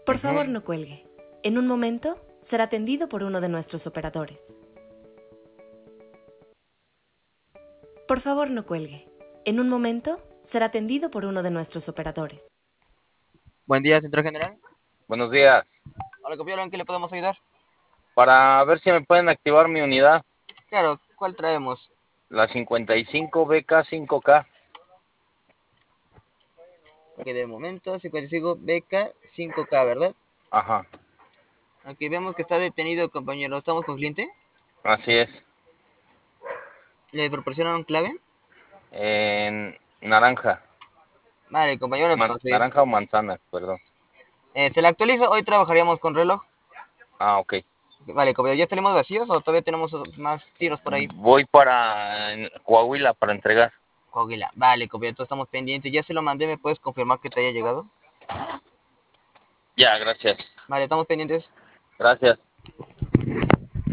Por favor, Ujú. no cuelgue. En un momento será atendido por uno de nuestros operadores. Por favor, no cuelgue. En un momento será atendido por uno de nuestros operadores. Buen día, Centro General. Buenos días. Hola, compañero, ¿en qué le podemos ayudar? Para ver si me pueden activar mi unidad, Claro, ¿cuál traemos? la 55 BK5K. Ok, de momento, 55 BK 5K, ¿verdad? Ajá, Aquí vemos que está detenido, compañero. ¿Estamos con cliente? así es. ¿Le proporcionaron clave? En naranja. Vale, compañero, entonces, Naranja o manzana, perdón. se le actualiza. Hoy trabajaríamos con reloj. Ah, ok. Vale, compañero, ¿ya salimos vacíos o todavía tenemos más tiros por ahí? Voy para Coahuila para entregar. Coahuila. Vale, compañero, entonces estamos pendientes. Ya se lo mandé, ¿me puedes confirmar que te haya llegado? Ya, gracias. Vale, estamos pendientes. Gracias.